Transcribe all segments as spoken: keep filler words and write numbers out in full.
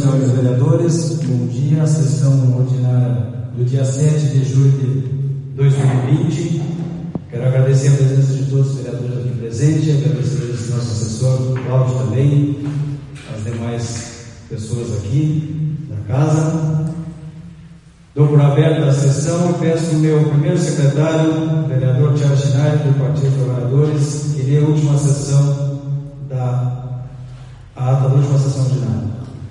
senhores vereadores, bom dia. A sessão ordinária do dia sete de julho de dois mil e vinte. Quero agradecer a presença de todos os vereadores aqui presentes, agradecer a nosso assessor Cláudio também, as demais pessoas aqui da casa. Dou por aberta a sessão e peço ao meu primeiro secretário, o vereador Tiago Schneider, do Partido dos Trabalhadores, que lê a última sessão da a ata da última sessão ordinária.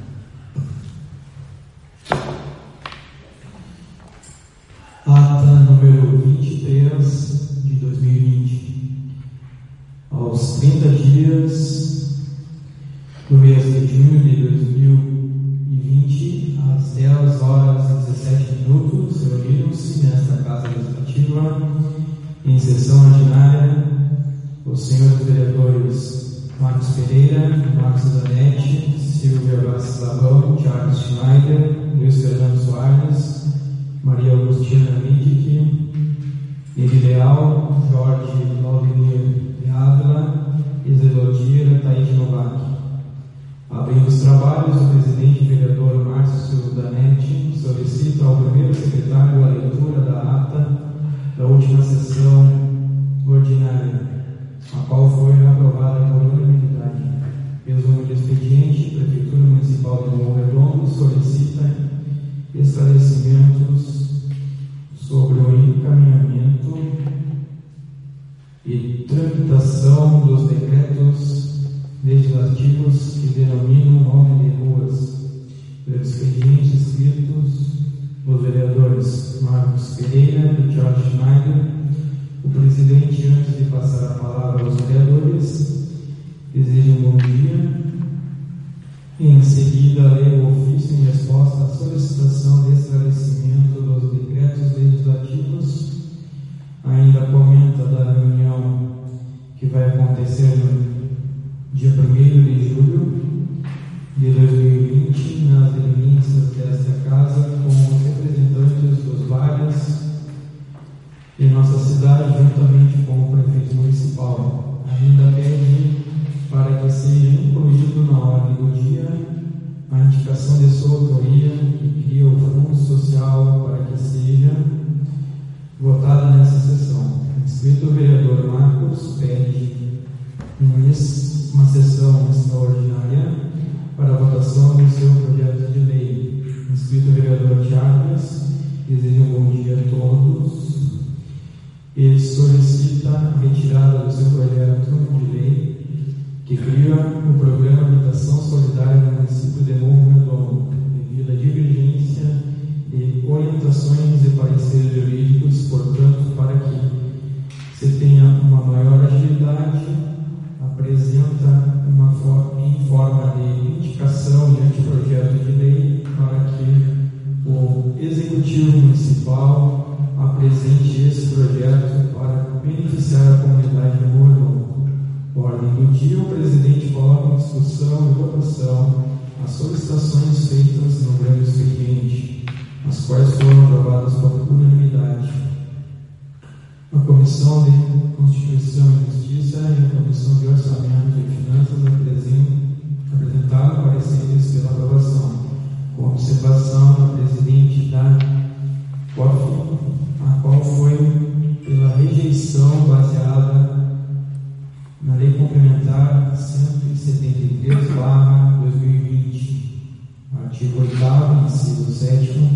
Ata número vinte e três de dois mil e vinte. Aos trinta dias do mês de junho de dois mil e vinte, às dez horas e dezessete minutos, reuniram-se nesta Casa Legislativa, em sessão ordinária, os senhores vereadores Marcos Pereira, Marcos Zanetti, Silvia Vasques Labão, Charles Schneider, Luiz Fernando Soares, Maria Augustina Midic, Eli Leal, Jorge Laudemir de Ávila e Zelodira Taide Novak. Abrindo os trabalhos, o presidente e vereador Márcio Zanetti solicita ao primeiro secretário a leitura da ata da última sessão ordinária, a qual foi aprovada por unanimidade. Resumo do expediente: a Prefeitura Municipal de Morro Redondo solicita esclarecimentos sobre o encaminhamento e tramitação dos decretos legislativos que denominam o nome de ruas. Pelo expediente escritos, os vereadores Marcos Pereira e Charles Schneider. O presidente, antes de passar a palavra aos vereadores, deseja um bom dia. Em seguida, lê o ofício em resposta à solicitação de esclarecimento dos decretos legislativos. Ainda comenta da reunião que vai acontecer no dia primeiro de julho de dois mil e vinte, nas eminências desta casa, com os representantes dos vários em nossa cidade, juntamente com o prefeito municipal. Ainda pede para que seja incluído na ordem do dia a indicação de sua autoria que cria o Fundo Social para que seja votada nessa sessão. Inscrito o vereador Marcos pede uma sessão extraordinária para a votação do seu projeto de lei. Inscrito o vereador Chagas deseja um bom dia a todos. Ele solicita a retirada do seu projeto de lei que cria o Programa de Habitação Solidária no município de Morro Redondo, devido à divergência de orientações e pareceres jurídicos. Portanto, para que se tenha uma maior agilidade, apresenta uma for- em forma de indicação de anteprojeto de lei para que o Executivo Municipal apresente esse projeto para beneficiar a comunidade de Morro Redondo. Ordem do dia: o presidente coloca em discussão e votação as solicitações feitas no breve expediente, as quais foram aprovadas por unanimidade. A Comissão de Constituição e Justiça e a Comissão de Orçamento e Finanças apresentam, apresentaram pareceres pela aprovação, com observação do presidente da C O F, a qual foi pela rejeição baseada na Lei Complementar cento e setenta e três barra dois mil e vinte, artigo oitavo, inciso sétimo,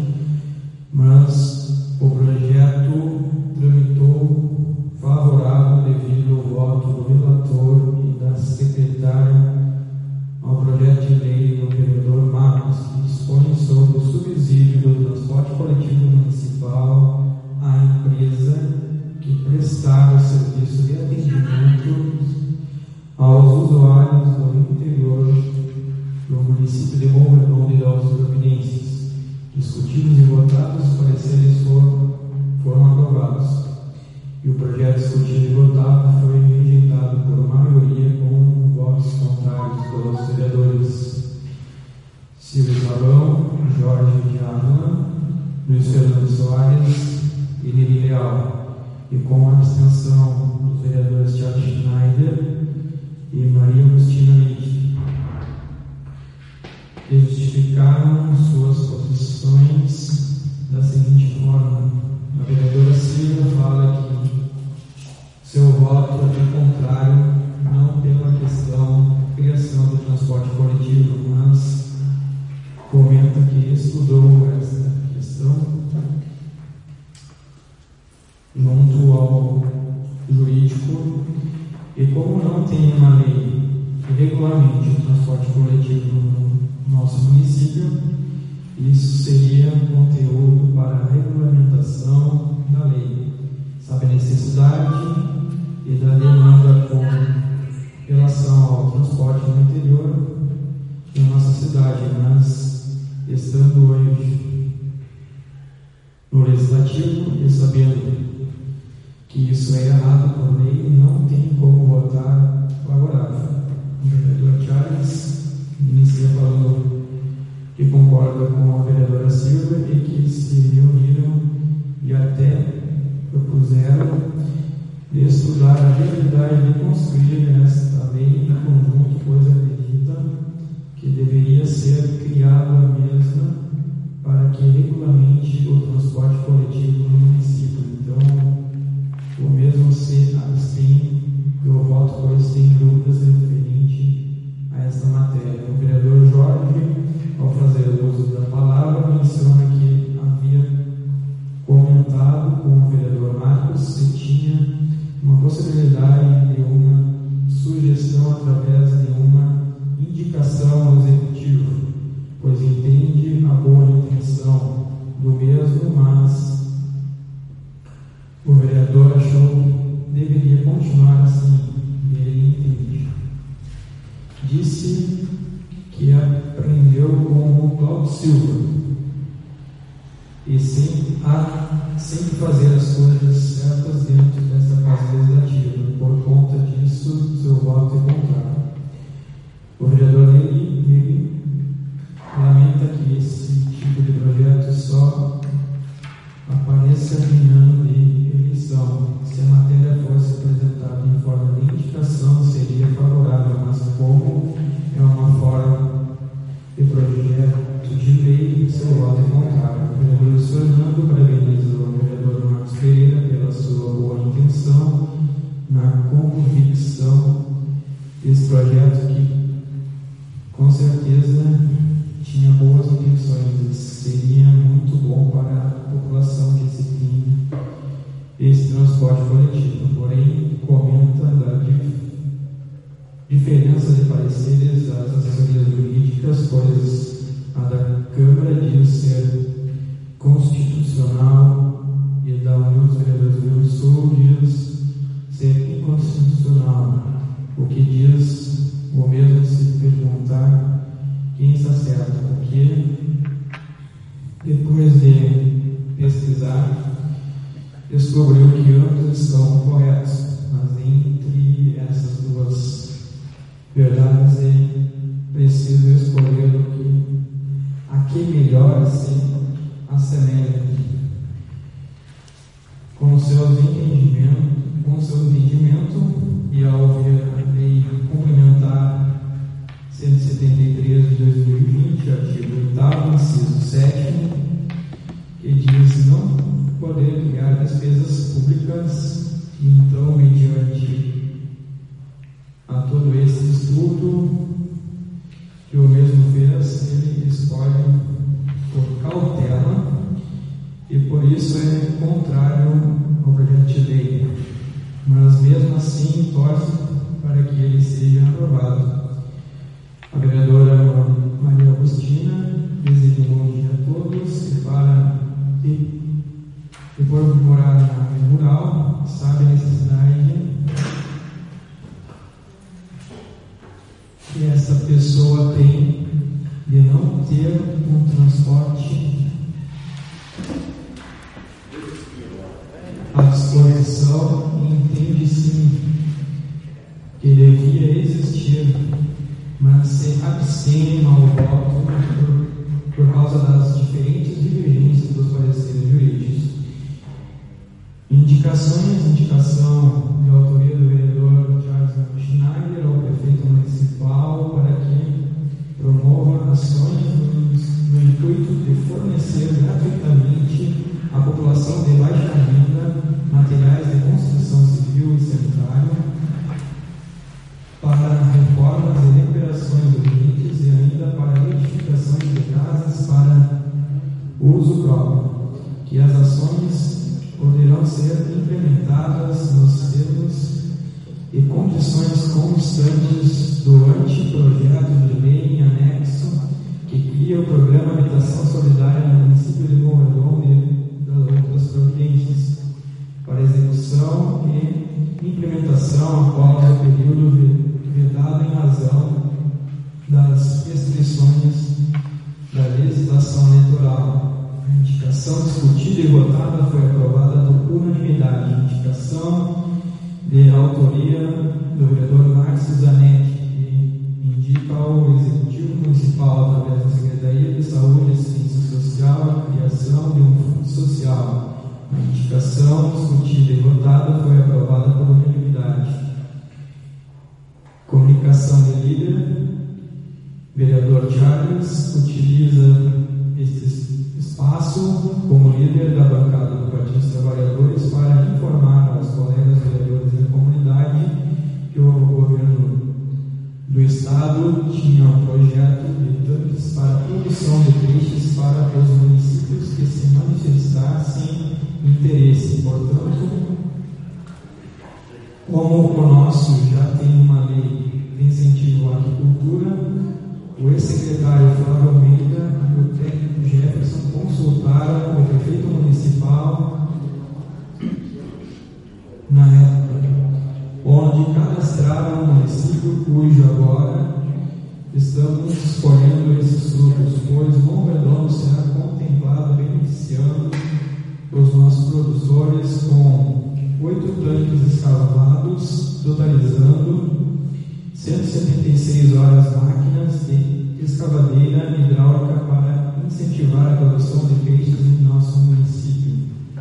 mas o projeto tramitou favorável devido ao voto do relator e da secretária ao projeto de lei do vereador Marcos, que dispõe sobre o subsídio do transporte coletivo municipal à empresa que prestar o serviço de atendimento aos usuários do interior do município de Morro Redondo e da Altos Providências. Discutidos e votados, os pareceres foram, foram aprovados. E o projeto discutido e votado foi rejeitado por maioria com votos contrários pelos vereadores Silvio Labão, Jorge de Ávila, Luiz Fernando Soares e Eli Leal, e com a abstenção dos vereadores Tiago Schneider e Maria Augustina Midic. justificaram suas posições da seguinte forma. A vereadora Silvia fala que seu voto é contrário, não pela questão da criação do transporte coletivo, mas comenta que estudou essa questão junto ao jurídico, e como não tem uma lei que regulamente o transporte coletivo no nosso município, isso seria conteúdo para a regulamentação da lei. Sabe a necessidade e da demanda com relação ao transporte no interior da nossa cidade, mas estando hoje no Legislativo e sabendo que isso é errado por lei, não tem como votar favorável. O vereador Charles inicia falando que concorda com a vereadora Silva e que se reuniram e até propuseram de estudar a viabilidade de construir esta lei em conjunto, pois acredita que deveria ser criada a mesma para que regulamente o transporte coletivo no município. Então, o mesmo se abstém do voto, pois tem dúvidas referente a esta matéria. O vereador Jorge, ao fazer uso da palavra, menciona que havia comentado com o vereador Marcos se tinha uma possibilidade de uma sugestão através de uma indicação ao executivo, pois entende a boa intenção do mesmo, mas o vereador achou que deveria continuar assim, e ele entende. Disse que aprendeu com o Cláudio Silva e sempre, a, sempre fazer as coisas certas dentro dessa casa legislativa. Por conta disso, seu voto é contrário. O vereador ele, ele lamenta que esse tipo de projeto só apareça em ano de eleição. Se a matéria fosse apresentada em forma de indicação, seria favorável, mas como é uma forma de projeto de lei, seu voto é contrário. O vereador Fernando parabeniza o vereador Marcos Pereira pela sua boa intenção na convicção desse projeto que, com certeza, tinha boas intenções. Seria muito bom para a população que se tinha esse transporte coletivo. Porém, comenta da dif diferença de pareceres das assessorias jurídicas, pois a da Câmara diz ser constitucional e da União dos Vereadores do Rio Grande do Sul diz ser inconstitucional, o que diz o mesmo se perguntar quem está certo, porque depois de pesquisar descobriu que ambos estão corretos, mas entre essas duas verdades é preciso escolher o que a que melhor se assemelha com seus entendimentos, com seu entendimento, e ao ver a lei complementar cento e setenta e três de dois mil e vinte, artigo oitavo, inciso sétimo, que diz não poder criar despesas públicas. Então, mediante a todo esse estudo que o mesmo fez, ele escolhe por cautela e por isso é contrário ao projeto de lei, mas mesmo assim torce para que ele seja aprovado. A vereadora Maria Agostina deseja um bom dia a todos e para e, e por morar na área rural, sabe a necessidade que essa pessoa tem de não ter um transporte à disposição, e entende sim que devia existir, mas se abstém ao voto por, por causa das diferentes divergências dos pareceres jurídicos. Indicações, indicação de autoria do vereador Charles Schneider ao prefeito municipal para que promova ações no edificações urgentes e ainda para edificações de casas para uso próprio, que as ações poderão ser implementadas nos termos e condições constantes do anteprojeto de lei em anexo que cria o Programa Habitação Solidária no município de Morro Redondo e das outras providências para execução e implementação após o período vedado em razão das restrições da legislação eleitoral. A indicação discutida e votada foi aprovada por unanimidade. A indicação de autoria do vereador Márcio Zanetti, que indica ao Executivo Municipal, através da Secretaria de Saúde e Assistência Social, a criação de um fundo social. A indicação discutida e votada foi aprovada por unanimidade. Comunicação de líder. Vereador Charles utiliza este espaço como líder da bancada do Partido dos Trabalhadores para informar aos colegas vereadores da comunidade que o governo do Estado tinha um projeto de tanques para produção de peixes para os municípios que se manifestassem interesse. Portanto, como o nosso já tem uma lei de incentivo à agricultura, o ex-secretário Flávio Almeida e o técnico Jefferson consultaram o prefeito municipal na época, onde cadastraram um município cujo agora estamos escolhendo esses frutos, pois Morro Redondo será contemplado beneficiando os nossos produtores com oito tanques escavados, totalizando cento e setenta e seis horas máquinas de escavadeira hidráulica para incentivar a produção de peixes em nosso município.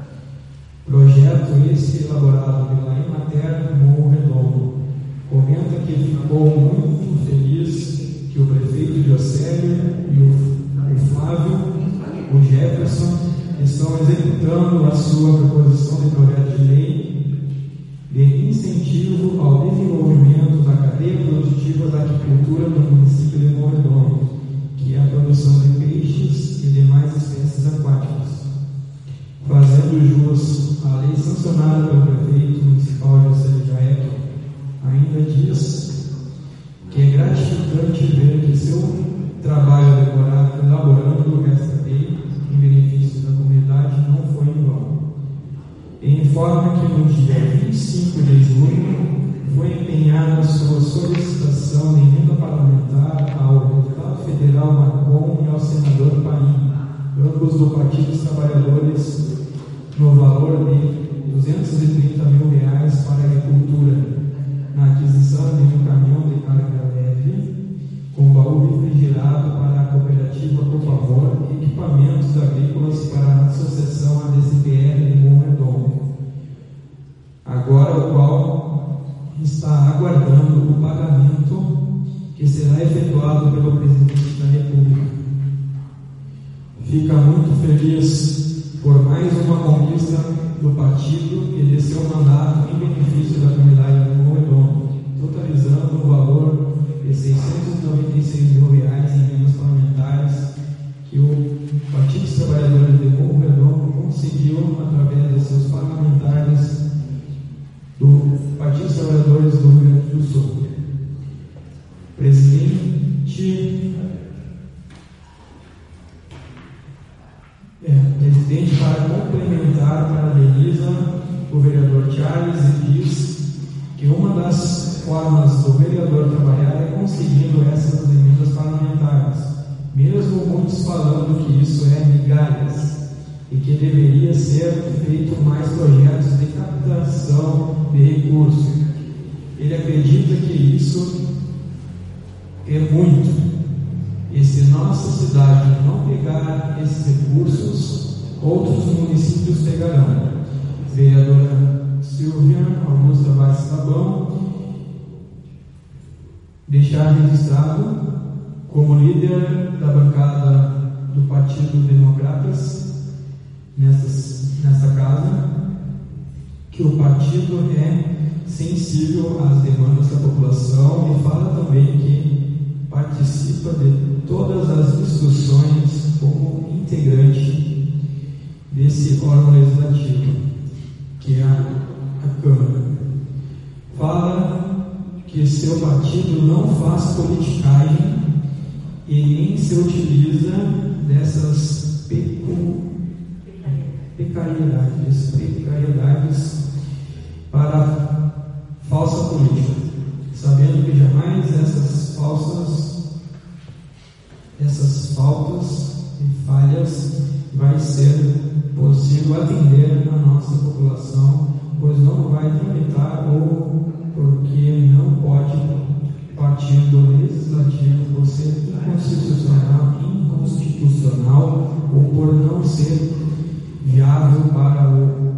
Projeto esse elaborado pela Emater Morro Redondo. Comenta que ficou muito feliz que o prefeito Diocélio e o, o Flávio, o Jefferson, estão executando a sua proposição de projeto de lei de incentivo ao desenvolvimento da cadeia produtiva da agricultura no município de Morro Redondo, que é a produção de peixes e demais espécies aquáticas. Fazendo jus à lei sancionada pelo prefeito municipal José Jaeto, ainda diz que é gratificante ver que seu trabalho elaborado, elaborando esta lei em benefício da comunidade não foi em vão. E informa que no dia vinte e cinco de junho foi empenhada a sua solicitação de emenda parlamentar ao deputado federal Marcon e ao senador Paim, ambos do Partido dos Trabalhadores, no valor de duzentos e trinta mil reais para a agricultura, na aquisição de um caminhão de carga leve com baú refrigerado para a cooperativa Por Favor e equipamentos agrícolas para a Associação A D C P R de Morro Redondo, agora o qual está aguardando o pagamento que será efetuado pelo presidente da República. Fica muito feliz por mais uma conquista do partido e de seu mandato em benefício da comunidade de Morro Redondo, totalizando o valor de seiscentos e noventa e seis mil reais em emendas parlamentares que o Partido dos Trabalhadores de Morro Redondo conseguiu através de seus parlamentares do Partido dos Trabalhadores do Rio Grande do Sul. Presidente, é, presidente para complementar, parabeniza o vereador Charles e diz que uma das formas do vereador trabalhar é conseguindo essas emendas parlamentares, mesmo muitos falando que isso é migalhas e que deveria ser feito mais projetos de captação de recursos. Ele acredita que isso é muito, e se nossa cidade não pegar esses recursos, outros municípios pegarão. Vereadora Silvia Augusta Vaz Sabão deixar registrado como líder da bancada do Partido Democratas nessas, nessa casa, que o partido é sensível às demandas da população e fala também que participa de todas as discussões como integrante desse órgão legislativo, que é a, a Câmara. Fala que seu partido não faz politicagem e nem se utiliza dessas pecu, precariedades, precariedades para falsa política, sabendo que jamais essas falsas, essas faltas e falhas vai ser possível atender a nossa população, pois não vai tramitar ou porque não pode partir do legislativo por ser inconstitucional, inconstitucional ou por não ser viável para o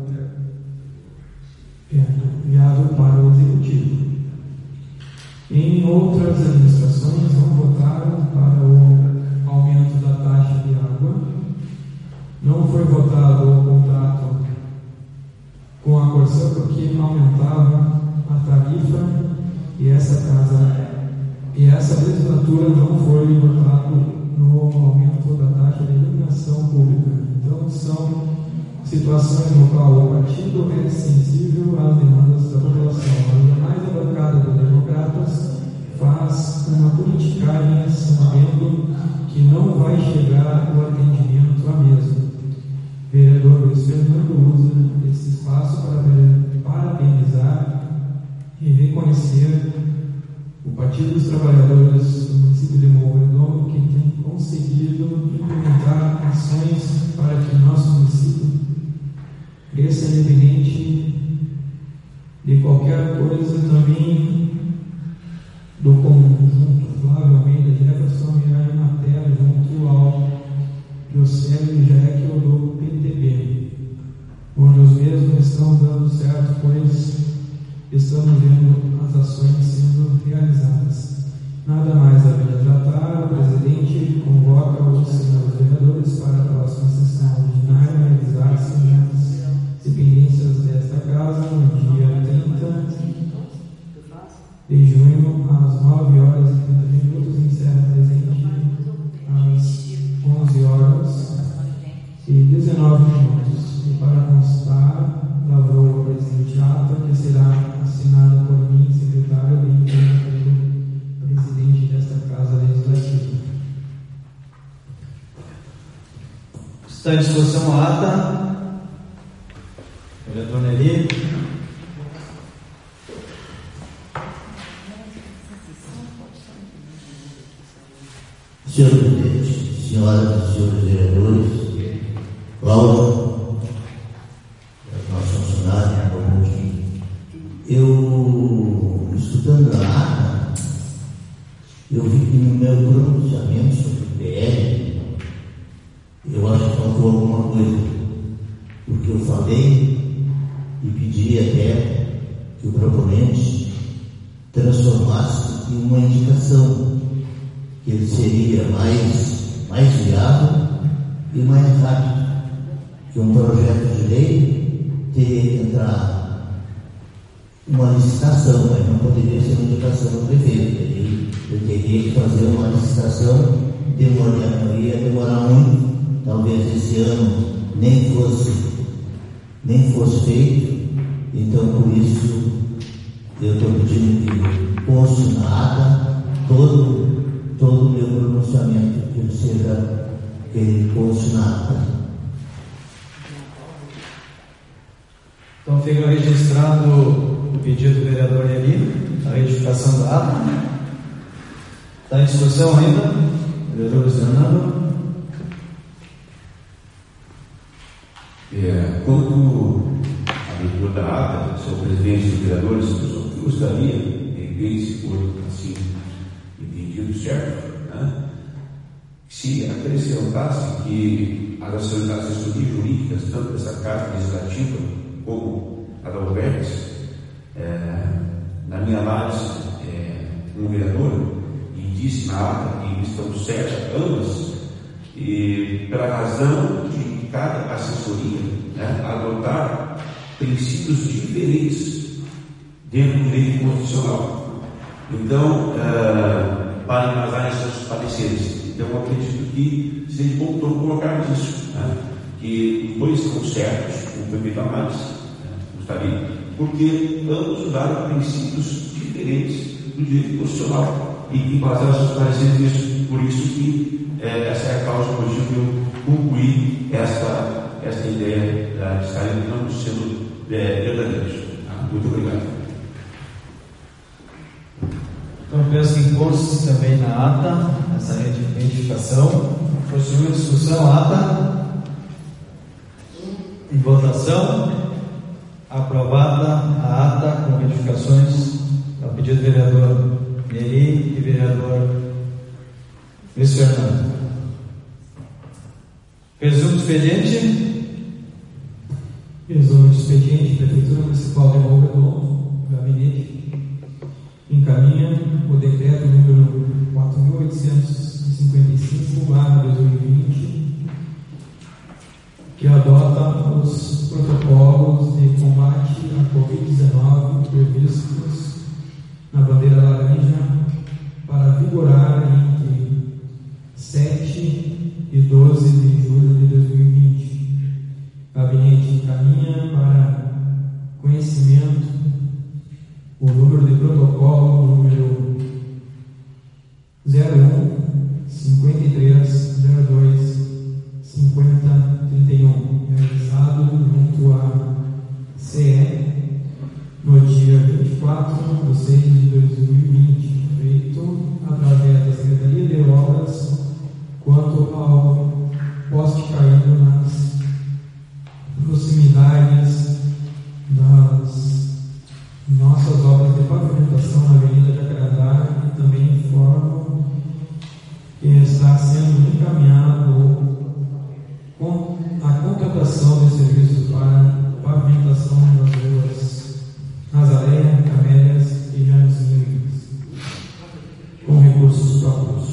é, viável para o executivo. Em outras administrações não votaram para o aumento da taxa de água, não foi votado o contrato com a Corsã porque aumentava a tarifa e essa casa e essa legislatura não foi votado no aumento da taxa de iluminação pública. Então são situações no qual o partido é sensível às demandas da população, mas jamais a bancada dos democratas faz uma politicagem sabendo que não vai chegar o atendimento à mesma. O vereador Luiz Fernando usa esse espaço para parabenizar e reconhecer o Partido dos Trabalhadores do município de Morro Redondo, que tem conseguido implementar ações para que nosso município cresça independente de qualquer coisa, também do conjunto Flávio Almeida Jefferson e a matéria junto ao Josélio Jack do P T B, onde os mesmos estão dando certo, pois estamos vendo as ações sendo realizadas. Nada mais a ver tratar, o presidente convoca os senhores vereadores para a próxima sessão ordinária realizar-se nas dependências desta casa no dia trinta de junho, às nove horas e trinta minutos, encerra presente às onze horas e dezenove minutos. E para constar, lavrou o presidente ata, que será assinada por mim, secretário, bem como presidente desta Casa Legislativa. Está em discussão a ata. Vereador Neri. Senhor presidente, senhoras e senhores vereadores, Cláudio, nosso funcionário, eu, estudando a ata, eu vi que no meu pronunciamento sobre o P L, eu acho que faltou alguma coisa, porque eu falei e pedi até que o proponente transformasse em uma indicação, que ele seria mais, mais viável e mais rápido, que um projeto de lei teria que entrar uma licitação, mas não poderia ser uma indicação do prefeito. Ele, ele teria que fazer uma licitação, demoraria, ia demorar muito, talvez esse ano nem fosse, nem fosse feito. Então, por isso, eu estou pedindo que conste na ata todo todo o meu pronunciamento, que ele seja, que ele conste na ata. Então fica registrado o pedido do vereador Neri, a retificação da ata. Está em discussão ainda? Vereador Luiz Fernando. É, quanto à leitura da ata, senhor presidente dos vereadores, eu gostaria, de repente, se for assim entendido certo, né, se acrescentasse que as assessorias jurídicas, tanto dessa Casa Legislativa como a da U B E X, é, na minha análise, é, um vereador, e disse na ata que estão certas ambas, e pela razão de cada assessoria, né, adotar princípios diferentes dentro do direito constitucional. Então, uh, para embasarem seus pareceres. Então, eu acredito que seja bom colocarmos isso, né? Que os dois estão certos, o prefeito Amares, né? Gostaria, porque ambos usaram princípios diferentes do direito constitucional e que embasaram seus pareceres nisso. Por isso que é, essa é a causa por que eu concluí esta, esta ideia de estarem não sendo é, verdadeiros. Tá? Muito obrigado. Então, peço que conste também na ata essa identificação. Prosseguiu a discussão, ata em votação. Aprovada a ata com retificações a pedido do vereador Neri e vereador Luiz Fernando. Resumo do expediente. Resumo do expediente. Prefeitura Municipal de Morro Redondo, gabinete, encaminha o decreto número quatro mil oitocentos e cinquenta e cinco barra dois mil e vinte, que adota os protocolos de combate à covid dezenove previstos na bandeira laranja para vigorar entre sete e doze de julho de dois mil e vinte. Gabinete encaminha para conhecimento o número de protocolo número zero um cinquenta e três zero dois cinquenta trinta e um, realizado junto à C E no dia vinte e quatro de seis de dois mil e vinte, feito através da Secretaria de Obras quanto ao poste caído nas proximidades das nossas obras de pavimentação na Avenida Jacarandá, e também informo que está sendo encaminhado com a contratação de serviços para pavimentação das ruas Nazaré, Camélias e Janezinho, com recursos próprios.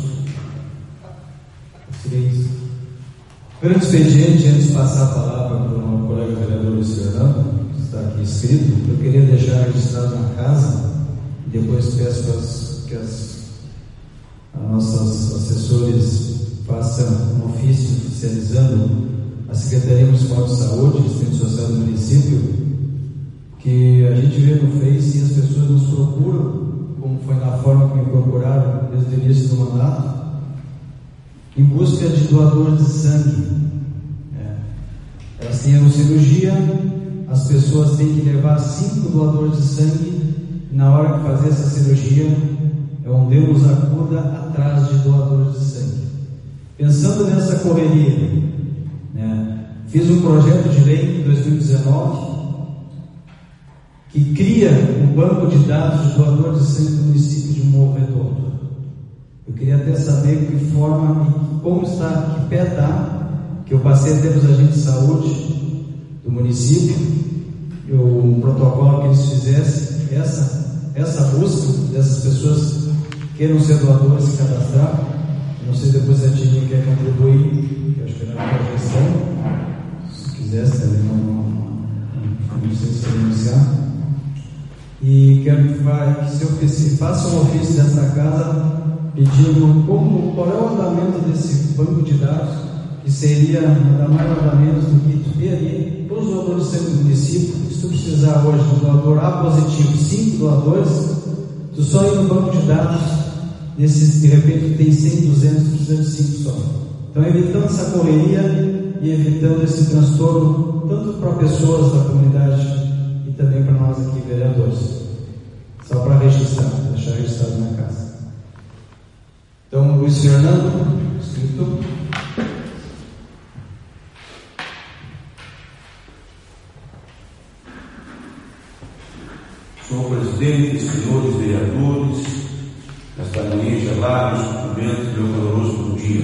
Grande expediente, antes de passar a palavra para o colega vereador Luiz Fernando, que está aqui escrito, eu queria deixar registrado na casa, e depois peço que as, que as, as nossas assessores façam um ofício oficializando a Secretaria Municipal de Saúde e Assistência Social do município, que a gente vê no Face e as pessoas nos procuram, como foi na forma que me procuraram desde o início do mandato, em busca de doadores de sangue. É. Elas têm uma cirurgia, as pessoas têm que levar cinco doadores de sangue, e na hora de fazer essa cirurgia, é um Deus acuda atrás de doadores de sangue. Pensando nessa correria, né, fiz um projeto de lei em dois mil e dezenove que cria um banco de dados de doadores de sangue do município de Morro Redondo. Eu queria até saber que forma e como está, que pé está, que eu passei a ter os agentes de saúde do município, e o protocolo que eles fizessem, essa, essa busca dessas pessoas que queiram ser doadores, se cadastrar. Eu não sei depois se a Tia quer contribuir, que eu acho que era uma gestão, se quisesse também, não, não, não, não sei se anunciar. E quero que, que se faça um ofício desta casa pedindo como, qual é o andamento desse banco de dados, que seria nada mais nada menos do que tu ter ali todos os doadores do centro do município. Se tu precisar hoje do doador A positivo, cinco doadores, tu só ir no banco de dados, nesses, de repente tu tem cem, duzentos, tu precisa de cinco só. Então, evitando essa correria e evitando esse transtorno, tanto para pessoas da comunidade e também para nós aqui, vereadores. Só para registrar, deixar registrado na casa. Então, Luiz Fernando, escrito. Senhor presidente, senhores vereadores, nesta manhã gelada, nos cumprimentos do meu caloroso bom dia.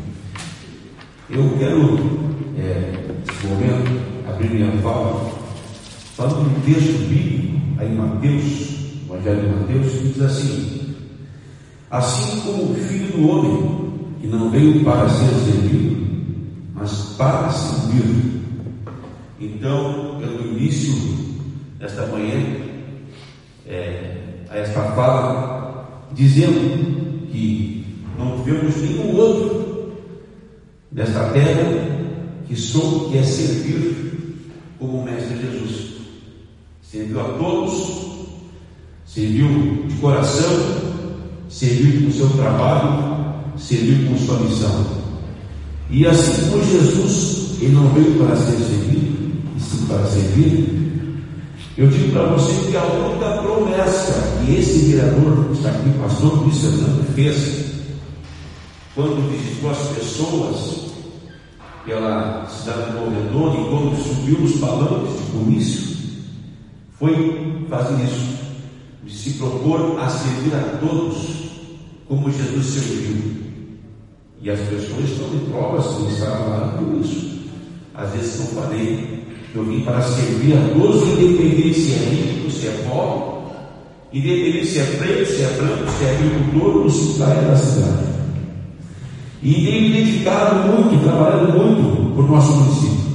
Eu quero, é, nesse momento, abrir minha fala falando de um texto bíblico, aí em Mateus, Evangelho de Mateus, que diz assim: assim como o Filho do Homem, que não veio para ser servido, mas para servir. Então, eu no início desta manhã, é, a esta fala, dizendo que não tivemos nenhum outro nesta terra que soube que é servir como o Mestre Jesus. Serviu a todos, serviu de coração, serviu com o seu trabalho, serviu com sua missão. E assim como Jesus, ele não veio para ser servido, e sim para servir. Eu digo para você que a única promessa que esse vereador que está aqui, pastor Luiz Fernando, fez quando visitou as pessoas pela cidade de Volta Redonda e quando subiu os palanques de comício, foi fazer isso, de se propor a servir a todos como Jesus serviu. E as pessoas estão de provas que estavam lá por isso. Às vezes não falei, eu vim para servir a todos, independente se é rico, se é pobre, independente se é preto, se é branco, se é agricultor ou se é da cidade. E tenho me dedicado muito, trabalhando muito por nosso município.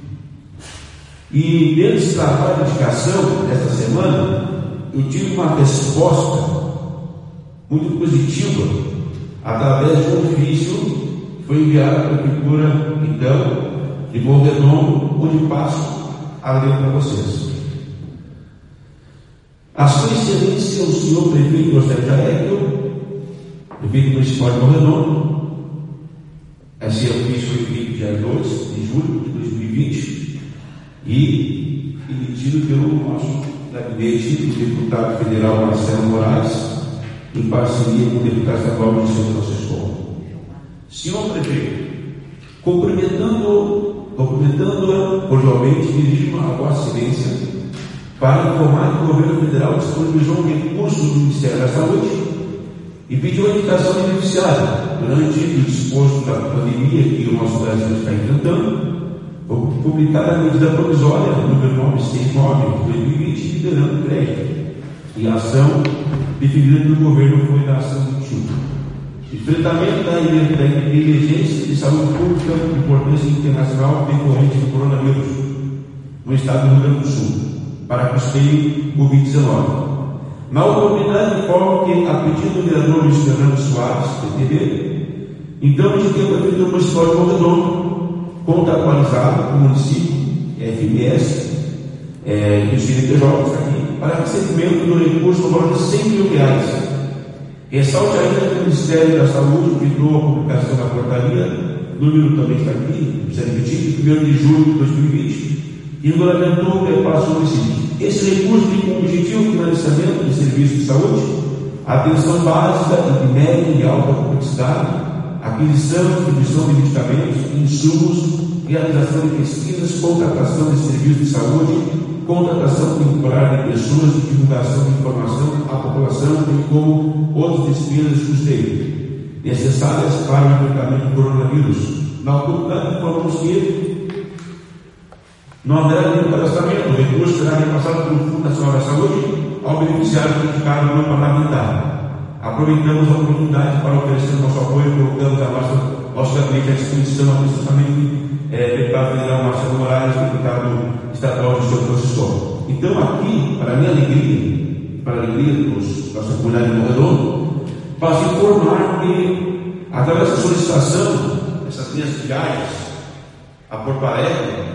E dentro desse trabalho de dedicação, esta semana, eu tive uma resposta muito positiva através de um ofício que foi enviado para a Prefeitura, então, de Bom Redondo, onde passo a ler para vocês. A sua excelência, o senhor prefeito José Jair, prefeito municipal de Bom Redondo, esse ofício foi feito dia dois de julho de dois mil e vinte e emitido pelo nosso gabinete do deputado federal Marcelo Moraes, em parceria com o deputado estadual do São Francisco. Senhor prefeito, cumprimentando, cumprimentando cordialmente, dirijo a Vossa Excelência para informar que o governo federal disponibilizou um recurso do Ministério da Saúde e pediu a indicação de beneficiário durante o disposto da pandemia que o nosso Brasil está enfrentando. Foi publicada a medida provisória número novecentos e sessenta e nove de dois mil e vinte, liberando crédito. E a ação definida pelo governo foi da ação vinte e um. Enfrentamento da emergência de saúde pública de importância internacional decorrente do coronavírus no estado do Rio Grande do Sul, para custeio covid dezenove. Na oportunidade, informo que, a pedido do vereador Luiz Fernando Soares, P T B, então indiquei para a Prefeitura Municipal de Volta Redonda, conta atualizada com o município, F M S, é, e o C N P J aqui, para recebimento do recurso no valor de cem mil reais. Ressalte ainda que o Ministério da Saúde pediu a publicação da portaria, o número também está aqui, precisa repetir, primeiro de julho de dois mil e vinte, e regulamentou o repasse do município. Esse recurso tem como objetivo o financiamento de serviços de saúde, atenção básica e de média e alta complexidade, aquisição e distribuição de medicamentos, insumos, realização de pesquisas, contratação de serviços de saúde, contratação temporária de pessoas e divulgação de informação à população, bem como outras despesas de custeio necessárias para o enfrentamento do coronavírus. Na oportunidade, informamos que não haverá nenhum cadastramento, o recurso será repassado pelo Fundo Nacional da Saúde ao beneficiário notificado não parlamentar. Aproveitamos a oportunidade para oferecer nosso apoio e colocamos a nossa, nosso gabinete à disposição, principalmente é, deputado federal Marcelo Moraes, deputado estadual de São Francisco. Então, aqui, para a minha alegria, para a alegria dos, da nossa comunidade de Bom Redondo, passo a informar que, através da solicitação dessas linhas viárias a Porto Alegre,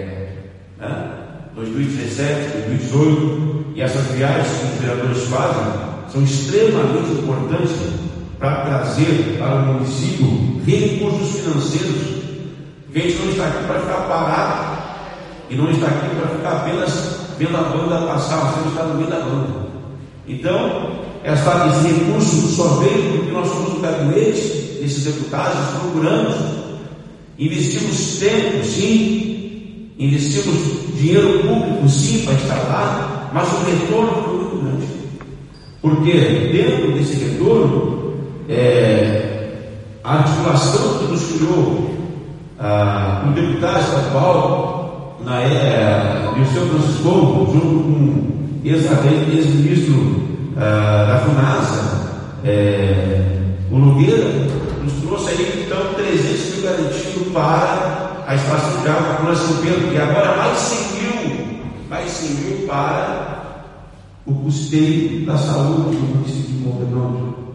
Né? dois mil e dezessete, dois mil e dezoito, e essas viagens que os vereadores fazem são extremamente importantes para trazer para o município recursos financeiros, que a gente não está aqui para ficar parado e não está aqui para ficar apenas vendo a banda passar, nós temos que estar no meio da banda. Então, essa, esse recurso só veio porque nós somos o gabinete desses deputados, nós procuramos, investimos tempo, sim, investimos dinheiro público, sim, para estar lá, mas o retorno foi muito grande. Porque dentro desse retorno, é, a articulação que nos criou ah, um deputado estadual, na é, o seu Francisco, junto com o ex-ministro ah, da FUNASA, é, o Nogueira, nos trouxe aí então trezentos mil garantido para a estação de água para São Pedro, e agora mais cem mil, mais cem mil para o custeio da saúde do município de Bom Redondo.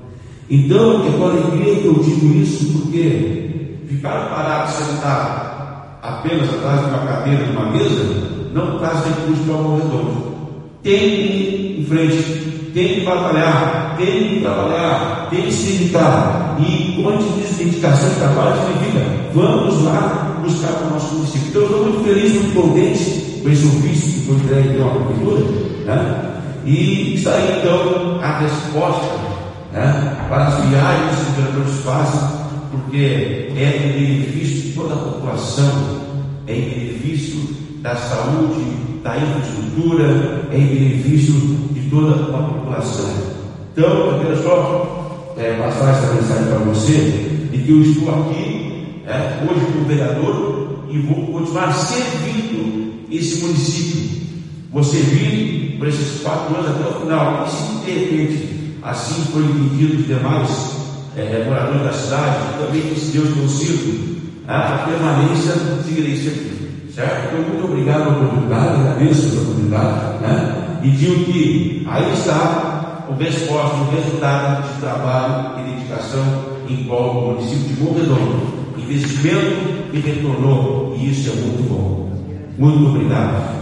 Então, é com alegria que eu digo isso, porque ficar parado, sentado apenas atrás de uma cadeira, de uma mesa, não traz recurso para o morredor. Tem que ir em frente, tem que batalhar, tem que trabalhar, tem que se dedicar. E como a gente diz, dedicação e trabalho significa, vamos lá buscar para o nosso município. Então eu estou muito feliz, muito contente com esse ofício que foi entregue então à prefeitura, né? E está aí então a resposta, né, para as viagens que os vereadores fazem, porque é em benefício de toda a população, é em benefício da saúde, da infraestrutura, é em benefício de toda a população. Então, eu quero só é, passar essa mensagem para você, de que eu estou aqui é, hoje como vereador e vou continuar servindo esse município. Você vir por esses quatro anos até o final, e se de repente assim foi entendido os demais é, moradores da cidade, também que se Deus consigo, a permanência seguirei servindo. Certo? Então, muito obrigado pela oportunidade, agradeço pela oportunidade, né? E digo que aí está o resposta, o resultado de trabalho e dedicação em prol do município de Morro Redondo. Investimento que retornou, e isso é muito bom. Muito obrigado.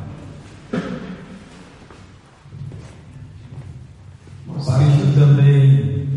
Parte também,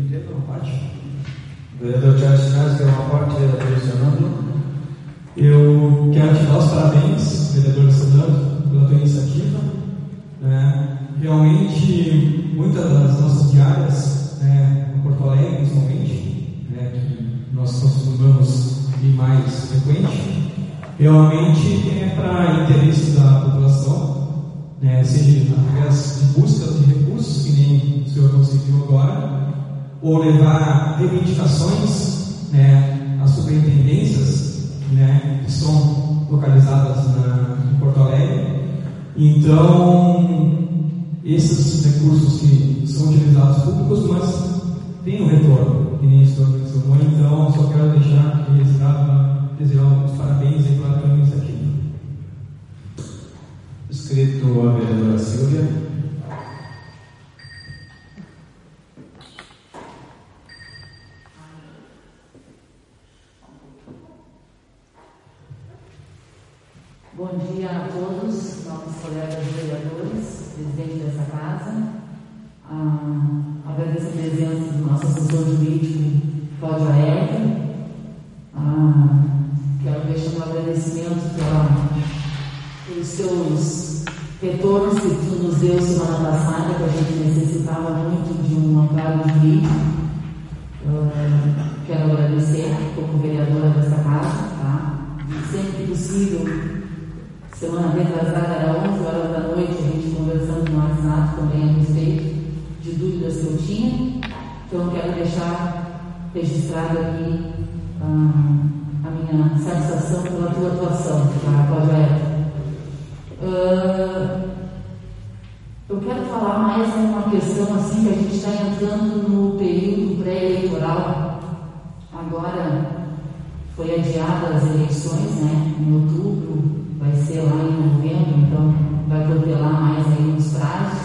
o vereador Charles Sinás, que é uma parte do vereador Fernando. Eu quero te dar os parabéns, vereador Sandro, pela tua iniciativa. Né? Realmente, muitas das nossas diárias, né, em Porto Alegre, principalmente, né, que nós costumamos ir mais frequente, realmente é para interesse da população, né, seja através de busca de recursos, que nem o senhor conseguiu agora, ou levar reivindicações, né, às superintendências, né, que são localizadas na, em Porto Alegre. Então, esses recursos que são utilizados públicos, mas tem um retorno, que nem o senhor mencionou. Então, só quero deixar aqui registrado para desejar os parabéns aí pela tua iniciativa. Escrito a vereadora Silvia. Bom dia a todos, nossos colegas vereadores, presidente dessa casa. Ah, agradeço a presença do nosso assessor jurídico, Cláudio Aéreo. Ah, quero deixar um agradecimento pela, pelos seus retornos que tu nos deu semana passada, que a gente necessitava muito de um amparo jurídico. Ah, quero agradecer como vereadora dessa casa, tá? Sempre que possível. Semana retrasada era onze horas da noite, a gente conversando no WhatsApp também a respeito de dúvidas que eu tinha. Então, quero deixar registrado aqui ah, a minha satisfação pela tua atuação, tá, Cláudia? Uh, eu quero falar mais em uma questão assim, que a gente está entrando no período pré-eleitoral. Agora foi adiada as eleições, né, em outubro. Vai ser lá em novembro, então vai protelar mais aí os prazos.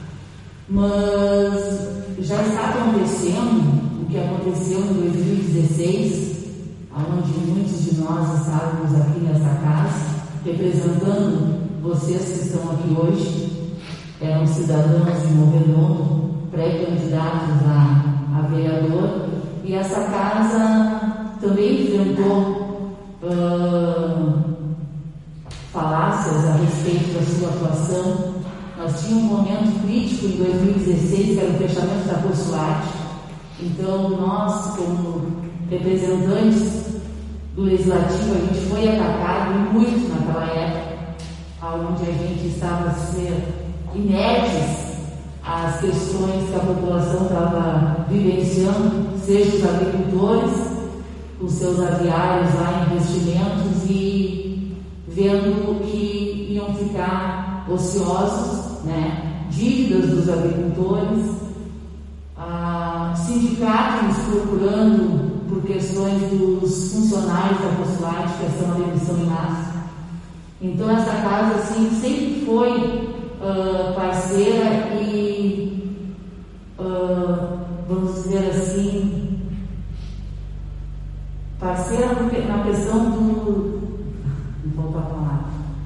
Mas já está acontecendo o que aconteceu em dois mil e dezesseis, onde muitos de nós estávamos aqui nessa casa, representando vocês que estão aqui hoje, eram cidadãos de Morro Redondo, pré-candidatos a, a vereador, e essa casa também enfrentou uh, falácias a respeito da sua atuação. Nós tínhamos um momento crítico em dois mil e dezesseis, que era o fechamento da Consulate. Então, nós, como representantes do Legislativo, a gente foi atacado e muito naquela época, onde a gente estava a ser inertes às questões que a população estava vivenciando, seja os agricultores, os seus aviários lá em investimentos e vendo que iam ficar ociosos, né? Dívidas dos agricultores, ah, sindicatos procurando por questões dos funcionários da Consulate, questão da demissão em massa. Então essa casa assim, sempre foi uh, parceira e uh, vamos dizer assim, na questão do, não volto a falar,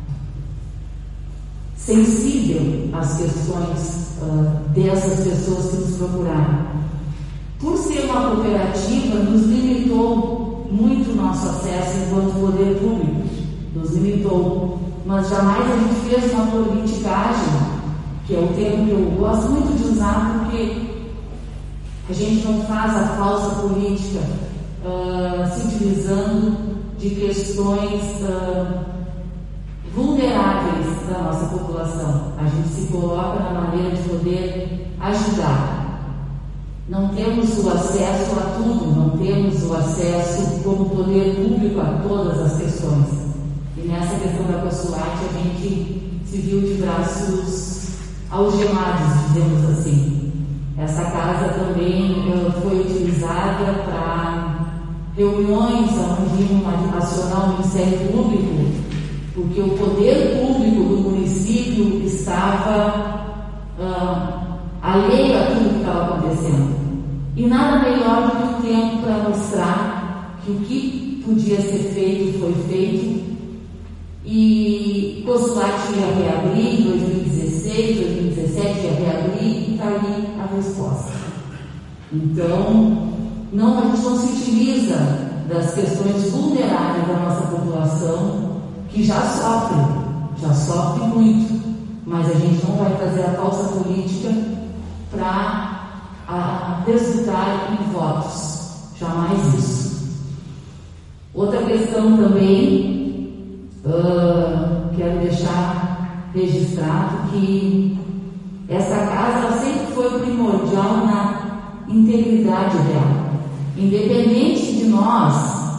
sensível às questões uh, dessas pessoas que nos procuraram. Por ser uma cooperativa, nos limitou muito o nosso acesso enquanto poder público, nos limitou, mas jamais a gente fez uma politicagem, que é o termo que eu gosto muito de usar, porque a gente não faz a falsa política uh, se utilizando de questões uh, vulneráveis da nossa população. A gente se coloca na maneira de poder ajudar. Não temos o acesso a tudo, não temos o acesso como poder público a todas as questões. E nessa questão da consulate a gente se viu de braços algemados, dizemos assim. Essa casa também uh, foi utilizada para reuniões onde iam acionar o Ministério Público, porque o poder público do município estava uh, alheio a tudo que estava acontecendo. E nada melhor do que o tempo para mostrar que o que podia ser feito foi feito. E o consulado ia reabrir em dois mil e dezesseis, dois mil e dezessete ia reabrir, e está aí a resposta. Então, não, a gente não se utiliza das questões vulneráveis da nossa população, que já sofre, já sofre muito, mas a gente não vai fazer a falsa política para resultar em votos, jamais isso. Outra questão também, Uh, quero deixar registrado que essa casa ela sempre foi primordial na integridade dela. Independente de nós,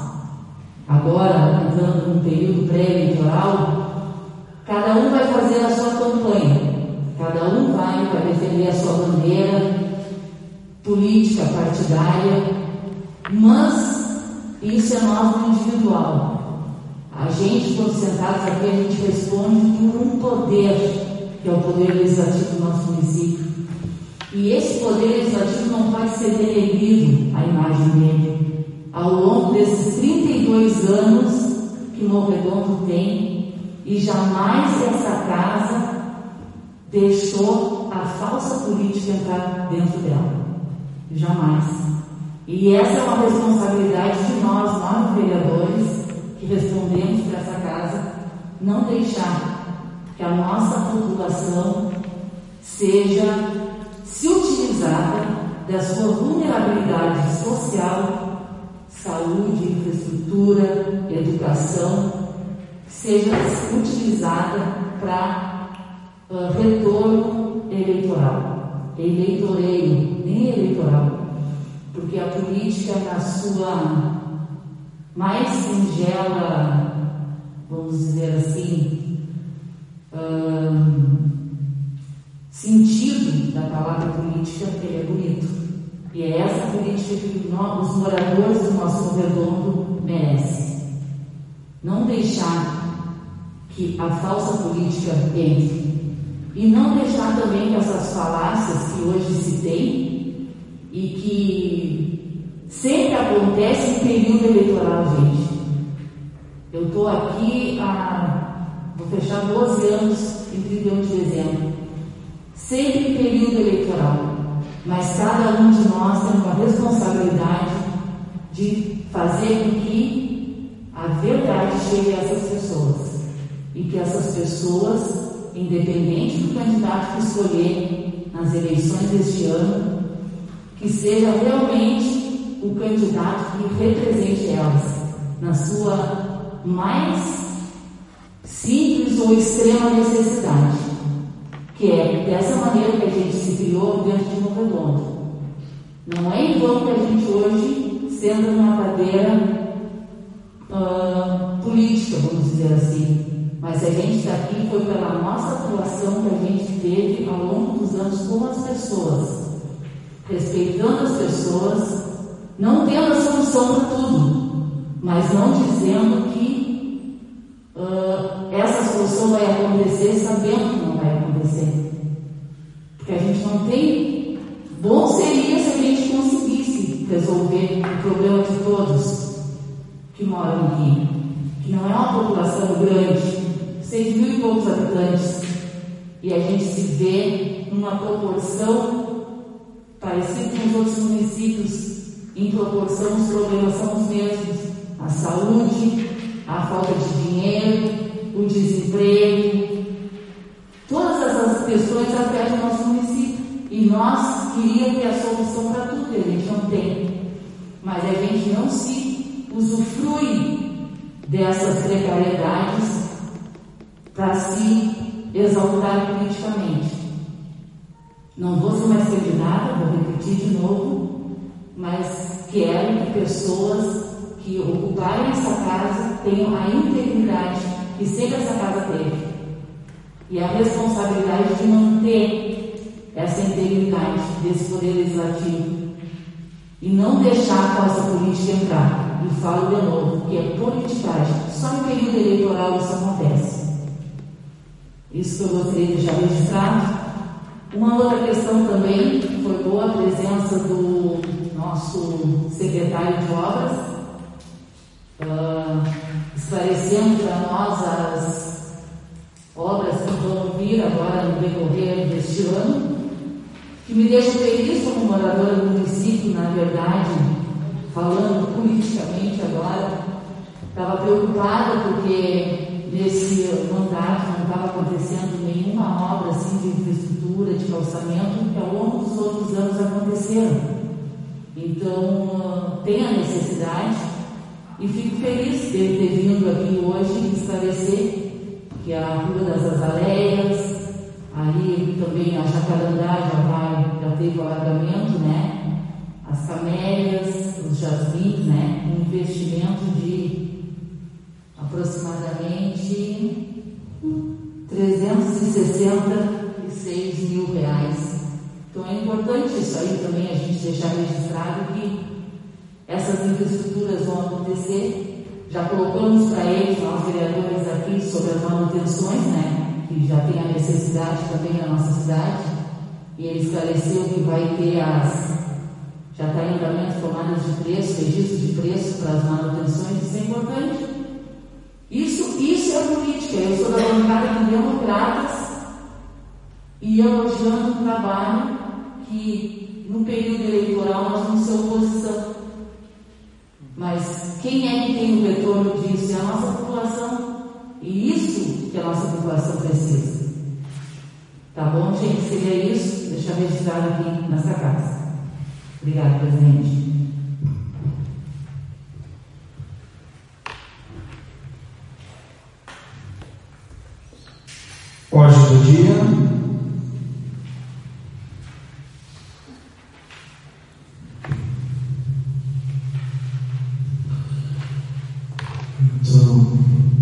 agora entrando num período pré-eleitoral, cada um vai fazer a sua campanha, cada um vai, vai defender a sua bandeira política, partidária, mas isso é nós no individual. A gente, quando sentados aqui, a gente responde por um poder, que é o poder legislativo do nosso município. E esse poder legislativo não pode ser denegrido, a imagem dele. Ao longo desses trinta e dois anos que Morro Redondo tem, e jamais essa casa deixou a falsa política entrar dentro dela. Jamais. E essa é uma responsabilidade de nós, nós vereadores, que respondemos para essa casa, não deixar que a nossa população seja se utilizada da sua vulnerabilidade social, saúde, infraestrutura, educação, seja utilizada para uh, retorno eleitoral, eleitoreiro, nem eleitoral, porque a política na sua mais singela, vamos dizer assim, hum, sentido da palavra política, ele é bonito. E é essa política que nós, os moradores do nosso Morro Redondo merecem. Não deixar que a falsa política entre. E não deixar também que essas falácias que hoje se tem e que sempre acontece em período eleitoral, gente. Eu estou aqui há, vou fechar doze anos em trinta e um de dezembro. Sempre em período eleitoral. Mas cada um de nós tem uma responsabilidade de fazer com que a verdade chegue a essas pessoas. E que essas pessoas, independente do candidato que escolher nas eleições deste ano, que seja realmente o candidato que represente elas na sua mais simples ou extrema necessidade, que é dessa maneira que a gente se criou dentro de Morro Redondo. Não é em vão que a gente hoje senta numa cadeira uh, política, vamos dizer assim, mas a gente está aqui foi pela nossa atuação que a gente teve ao longo dos anos com as pessoas, respeitando as pessoas, não tendo a solução para tudo, mas não dizendo que uh, essa solução vai acontecer sabendo que não vai acontecer. Porque a gente não tem... Bom seria se a gente conseguisse resolver o problema de todos. que moram aqui, que não é uma população grande, seis mil e poucos habitantes, e a gente se vê numa proporção parecida com os outros municípios. Em proporção, os problemas são os mesmos: a saúde, a falta de dinheiro, o desemprego. Todas essas questões afetam o nosso município, e nós queríamos ter a solução para tudo, e a gente não tem. Mas a gente não se usufrui dessas precariedades para se exaltar politicamente. Não vou ser mais candidata, vou repetir de novo, mas quero que pessoas que ocuparem essa casa tenham a integridade que sempre essa casa teve, e a responsabilidade de manter essa integridade desse poder legislativo, e não deixar a causa política entrar. E falo de novo, que é politicagem. Só em período eleitoral isso acontece. Isso que eu gostaria de deixar registrado. Uma outra questão também, foi boa a presença do nosso secretário de obras, uh, esclarecendo para nós as obras que vão vir agora no decorrer deste ano, que me deixa feliz como moradora do município. Na verdade, falando politicamente agora, estava preocupada porque nesse mandato não estava acontecendo nenhuma obra assim de infraestrutura, de calçamento, que ao longo dos outros anos aconteceram. Então, tem a necessidade, e fico feliz de ter vindo aqui hoje esclarecer que a Rua das Azaleias, ali também a Jacarandá já, vai, já teve o alargamento, né? As camélias, os jasmins, né? Um investimento de aproximadamente trezentos e sessenta e seis mil reais. Então é importante isso aí também, a gente deixar registrado que essas infraestruturas vão acontecer. Já colocamos para eles, nós vereadores aqui, sobre as manutenções, né? Que já tem a necessidade também na nossa cidade, e ele esclareceu que vai ter as, já está em andamento, tomadas de preço, registro de preço para as manutenções. Isso é importante. Isso, isso é política. Eu sou da bancada de democratas e elogiando um trabalho que no período eleitoral nós vamos ser oposição. Mas quem é que tem o retorno disso? É a nossa população. E isso que a nossa população precisa. Tá bom, gente? Seria isso. Deixa eu registrar aqui nessa casa. Obrigada, presidente. Ordem do dia. Então,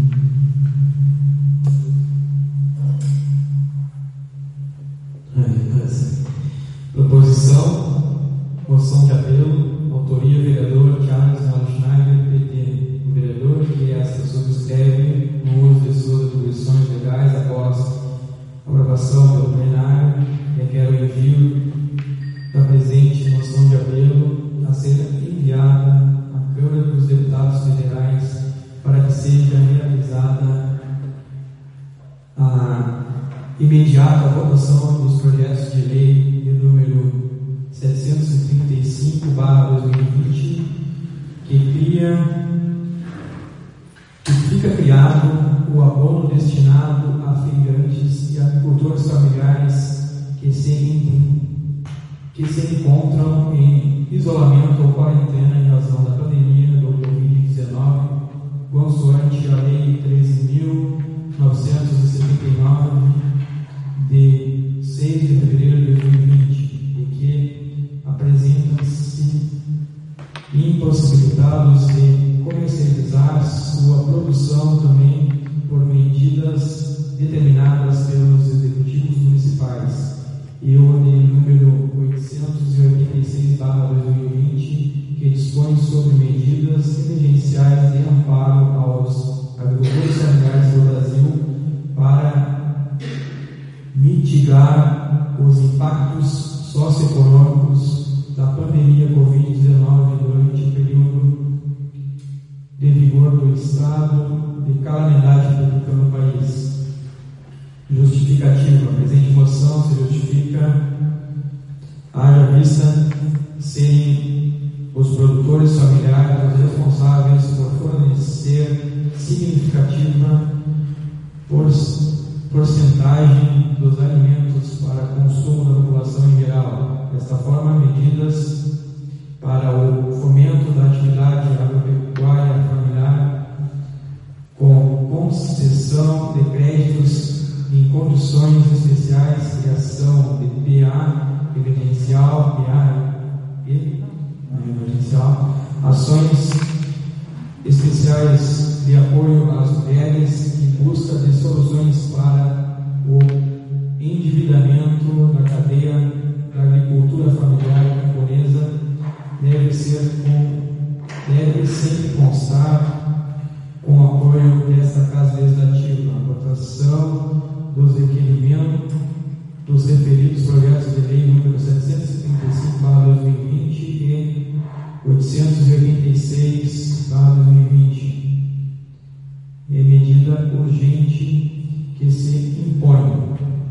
proposição, moção de apelo, autoria, vereador Charles Melo Schneider, P T. O vereador que esta subscreve no uso de suas atribuições legais após aprovação pelo plenário, requer o envio da presente moção de apelo a ser enviada à Câmara dos Deputados Federais para que seja realizada a imediata votação dos projetos de lei de número setecentos e trinta e cinco barra dois mil e vinte, que cria, que fica criado o abono destinado a feirantes e agricultores familiares que se, que se encontram em isolamento ou quarentena em razão da pandemia do covid dezenove, consoante a Lei treze mil novecentos e setenta e nove, de seis de fevereiro de dois mil e vinte, e que apresentam-se impossibilitados de comercializar sua produção também por medidas determinadas pelos executivos municipais. E o de número oitocentos e oitenta e seis barra dois mil e vinte, que dispõe sobre medidas emergenciais de amparo aos agricultores familiares do Brasil para mitigar os impactos socioeconômicos da pandemia covid dezenove durante o período de estado de calamidade pública no país. Justificativa. A presente moção se justifica, haja vista serem os produtores familiares os responsáveis por fornecer significativa porcentagem dos alimentos para consumo da população em geral. Desta forma, medidas para o fomento da atividade agropecuária familiar com concessão de créditos em condições especiais, criação de P A emergencial, P A e emergencial, ações especiais de apoio às mulheres em busca de soluções para o endividamento da cadeia da agricultura familiar camponesa deve ser com, deve sempre constar com o apoio desta Casa Legislativa, a votação dos requerimentos dos referidos projetos de lei número setecentos e setenta e cinco barra dois mil e vinte e oitocentos e oitenta e seis barra dois mil e vinte. É medida urgente que se impõe.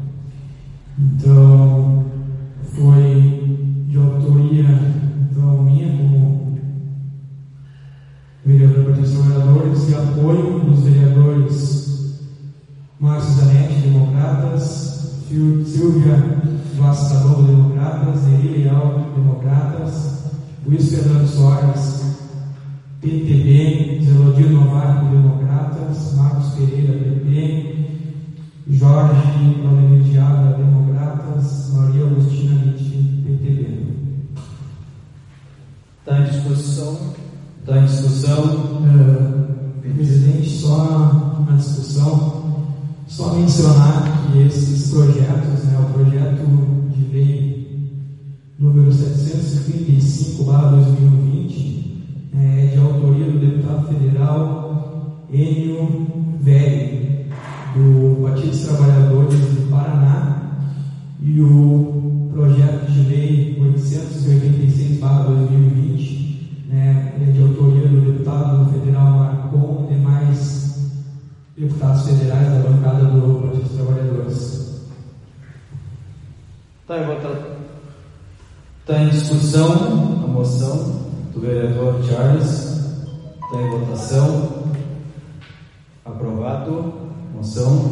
Então, foi de autoria então, minha como vereador do Partido dos Trabalhadores e apoio dos vereadores Márcio Zanetti, Democratas, Silvia Vaz da Nova, Democratas, Eri Leal, Democratas, Luiz Fernando Soares, P T B, Zelodir Novato, Democratas, Marcos Pereira, P P, Jorge Valdemediada, Democratas, Maria Agostina Vitti, P T B. Está em discussão? Está em discussão? Uh, presidente, só na discussão, só mencionar que esses projetos, né, o projeto de lei número setecentos e trinta e cinco barra dois mil e vinte é de autoria do deputado federal Enio Velho, do Partido dos Trabalhadores do Paraná, e o projeto de lei oitocentos e oitenta e seis barra dois mil e vinte né, é de autoria do deputado federal Marcon e demais deputados federais da bancada do Partido dos Trabalhadores. Está em votação. Está em discussão a moção do vereador Charles. Está em votação. Aprovado. Moção.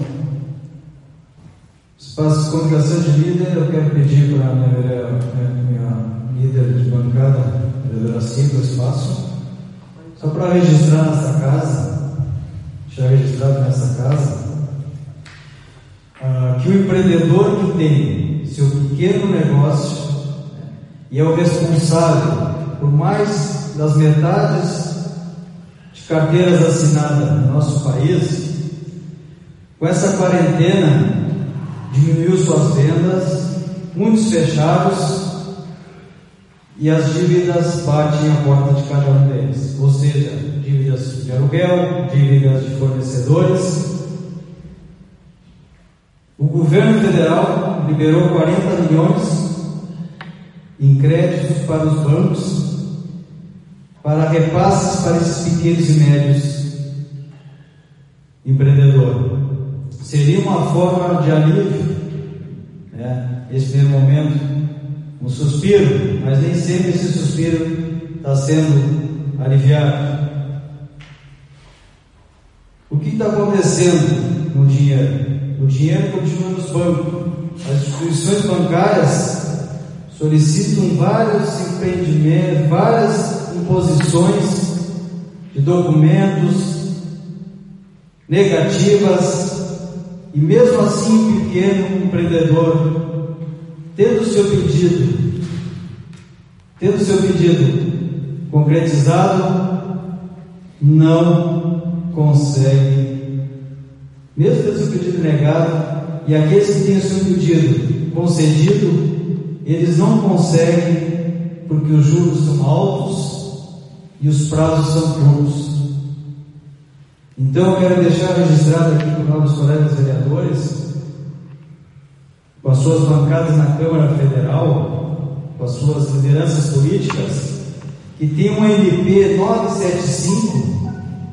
Espaço de comunicação de líder, eu quero pedir para a minha, minha líder de bancada, a vereadora Silvia, o espaço, só para registrar nessa casa, deixar registrado nessa casa, uh, que o empreendedor que tem seu pequeno negócio e é o responsável por mais das metades de carteiras assinadas no nosso país, com essa quarentena diminuiu suas vendas, muitos fechados, e as dívidas batem a porta de cada um deles, ou seja, dívidas de aluguel, dívidas de fornecedores. O governo federal liberou quarenta milhões em créditos para os bancos, para repasses para esses pequenos e médios empreendedores. Seria uma forma de alívio, né, esse primeiro momento, um suspiro, mas nem sempre esse suspiro está sendo aliviado. O que está acontecendo com o dinheiro? O dinheiro continua nos bancos. As instituições bancárias solicitam vários empreendimentos, várias imposições de documentos negativas. E mesmo assim, o pequeno empreendedor, tendo seu pedido, tendo seu pedido concretizado, não consegue, mesmo tendo seu pedido negado, e aqueles que têm o seu pedido concedido, eles não conseguem, porque os juros são altos e os prazos são curtos. Então eu quero deixar registrado aqui para os nossos colegas vereadores, com as suas bancadas na Câmara Federal, com as suas lideranças políticas, que tem um M P novecentos e setenta e cinco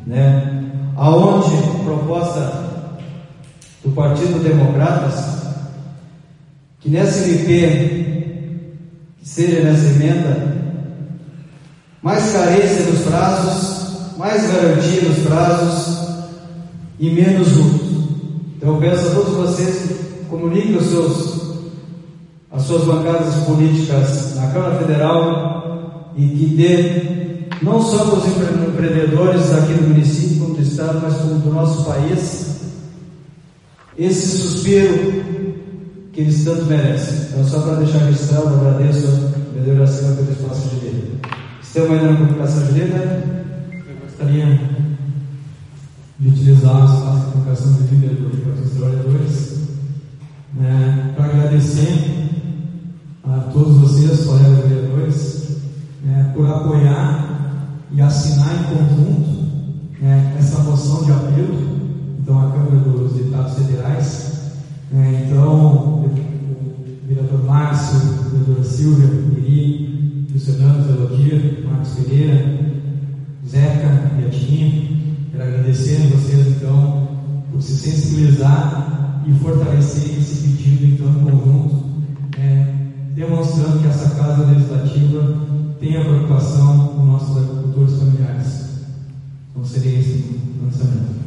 né? Aonde proposta do Partido Democratas, que nessa M P, que seja nessa emenda, mais carência nos prazos, mais garantia nos prazos e menos lucro. Então eu peço a todos vocês que comuniquem os seus, as suas bancadas políticas na Câmara Federal e que dê, não só para os empreendedores aqui do município, como do Estado, mas como do nosso país, esse suspiro que eles tanto merecem. Então, só para deixar registrado, eu agradeço a vereadora Silvia pelo espaço de vida. Se tem uma ainda na comunicação jurídica, eu gostaria de utilizar o espaço de comunicação de vida dos trabalhadores, né, para agradecer a todos vocês, colegas vereadores, né, por apoiar e assinar em conjunto, né, essa moção de apelo, então, à Câmara dos Deputados Federais. É, então, o vereador Márcio, a vereadora Silvia, Iri, Luciano, Zeloquia, Marcos Pereira, Zeca e a Tininha, quero agradecer a vocês, então, por se sensibilizar e fortalecer esse pedido, então, em conjunto, é, demonstrando que essa Casa Legislativa tem a preocupação com nossos agricultores familiares. Então, seria esse o lançamento.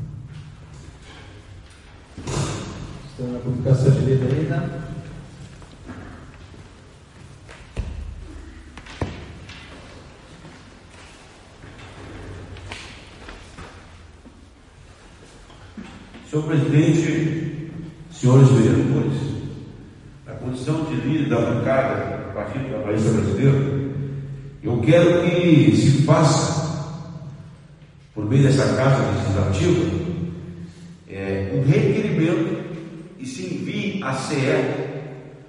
Então, a publicação de lei ainda. Senhor presidente, senhores vereadores, na condição de líder da bancada do Partido Trabalhista Brasileiro, eu quero que se faça, por meio dessa Casa Legislativa, é, um requerimento e se envie à C E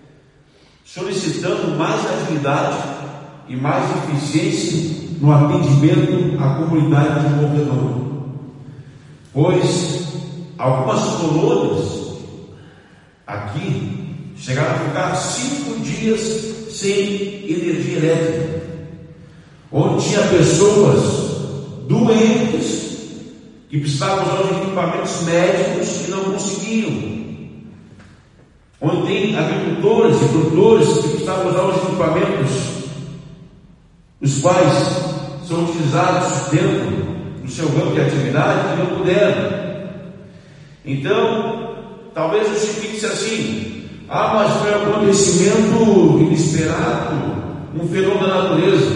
solicitando mais agilidade e mais eficiência no atendimento à comunidade de Morredor, pois algumas colônias aqui chegaram a ficar cinco dias sem energia elétrica, onde tinha pessoas doentes que precisavam usar os equipamentos médicos e não conseguiam, onde tem agricultores e produtores que precisavam usar os equipamentos, os quais são utilizados dentro do seu campo de atividade, e não puderam. Então, talvez justifique-se assim: ah, mas foi um acontecimento inesperado, um fenômeno da natureza.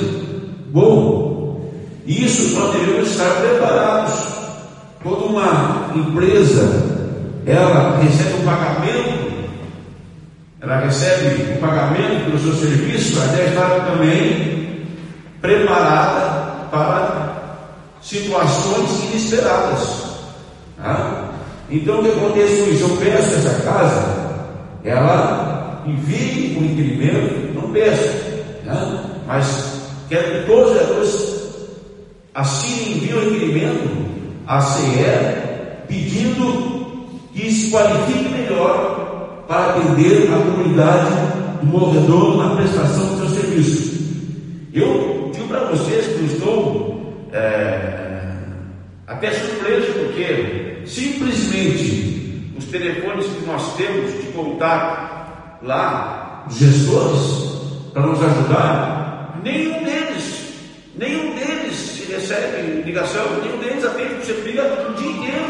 Bom, isso nós devemos estar preparados. Toda uma empresa, ela recebe um pagamento, ela recebe um pagamento pelo seu serviço, ela deve estar também preparada para situações inesperadas. Tá? Então, o que acontece com isso? Eu peço a essa casa, ela envie um requerimento, não peço, né? Mas quero que todos os vereadores assinem e enviem o requerimento à C E, pedindo que se qualifique melhor para atender a comunidade do Morredor na prestação do seu serviço. Eu digo para vocês que eu estou é, até surpreso, porque simplesmente os telefones que nós temos de contato lá, os gestores, para nos ajudar, nenhum deles, nenhum deles se recebe ligação, nenhum deles atende. Você liga o dia inteiro,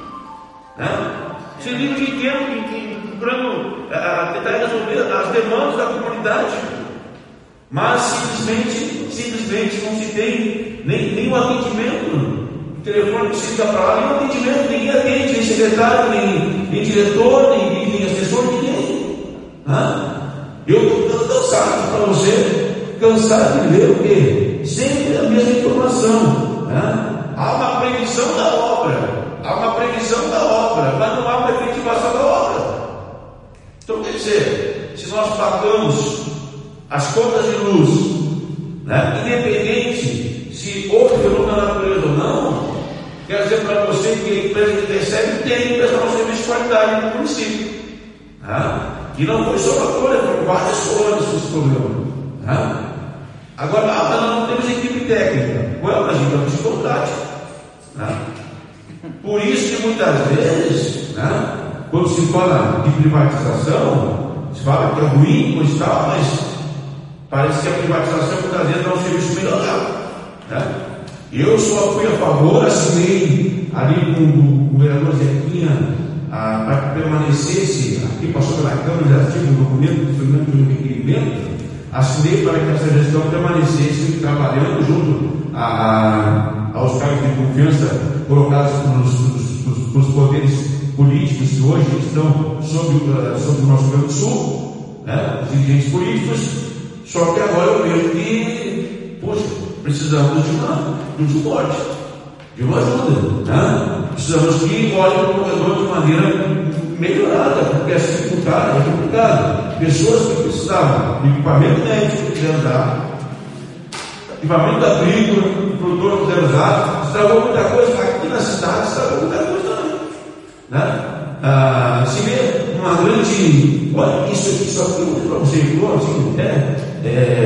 né? Você liga o dia inteiro procurando tentar resolver as demandas da comunidade, mas simplesmente, simplesmente não se tem nem, nem o atendimento. O telefone que se liga para lá, nem o atendimento, ninguém atende, nem secretário, nem, nem diretor, nem, nem assessor, ninguém. Né? Eu estou cansado para você, cansado de ver o quê? Sempre a mesma informação. Né? Há uma previsão da obra, há uma previsão da obra, mas não há uma efetivação da obra. Então, quer dizer, se nós pagamos as contas de luz, né, independente se houve fenômeno da natureza ou não, quer dizer para você que a empresa que recebe tem que prestar um serviço de qualidade no município. Né? E não foi só uma colônia, foram várias colônias que se problema. Né? Agora, ah, nós não temos equipe técnica. Ué, mas então se contrate. Né? Por isso que muitas vezes, né, quando se fala de privatização, se fala que é ruim, coisa e tal, mas parece que a privatização muitas vezes dá um serviço melhorado. Né? Eu só fui a favor, assinei ali com o, o vereador Zequinha ah, para que permanecesse, aqui passou pela Câmara, já tive um documento, documento de um requerimento, assinei para que essa gestão permanecesse trabalhando junto a, a, aos cargos de confiança colocados pelos poderes políticos que hoje estão sob, uh, sob o nosso Rio Grande do Sul, né, os dirigentes políticos. Só que agora eu vejo que, poxa, precisamos de uma, de um suporte, de uma ajuda, né? Precisamos que olhem para o corredor de maneira melhorada, porque é complicado, é complicado. Pessoas que precisavam de equipamento médico que quiseram dar, equipamento agrícola, produtor que quiseram dar, estragou muita coisa, aqui na cidade estragou muita coisa também, né? Ah, se vê uma grande, olha, isso aqui, isso aqui, para você, assim, né? É,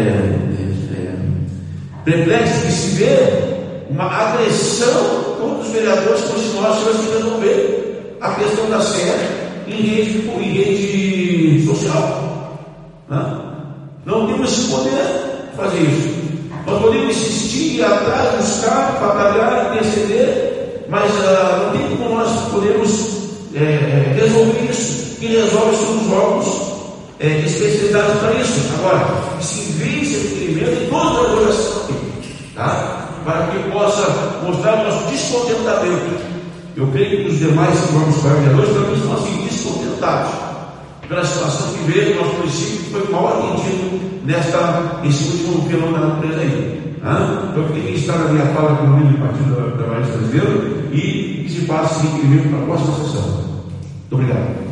é, é, perplexo que se vê uma agressão contra os vereadores como se nós tivéssemos que resolver a questão da sede em rede, em rede social. Né? Não temos esse poder de fazer isso. Nós podemos insistir, ir atrás, buscar, batalhar, interceder, mas uh, não tem como nós podemos é, é, resolver isso. Quem resolve são os órgãos é, especializados para isso. Agora, se envie esse requerimento em toda a organização, tá? Para que possa mostrar o nosso descontentamento. Eu creio que os demais vamos para vereadores também estão assim descontentados pela situação que veio no nosso município, que foi mal atendido nesta, nesse último fenômeno da natureza aí. Tá? Eu queria estar na minha fala com o líder do Partido Trabalhista Brasileiro e que se passe esse requerimento para a próxima sessão. Muito obrigado.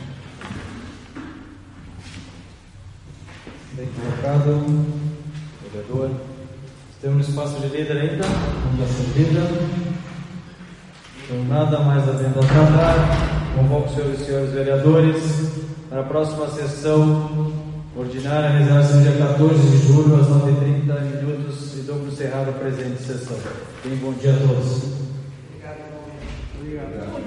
Bem colocado, vereador. Temos espaço de líder ainda? Vamos dar seguida. Então, nada mais havendo a tratar, convoco os senhores e senhores vereadores para a próxima sessão ordinária, realizada no dia quatorze de julho, às nove e trinta minutos, e dou por encerrada a presente sessão. Tenham um bom dia a todos. Obrigado. Obrigado.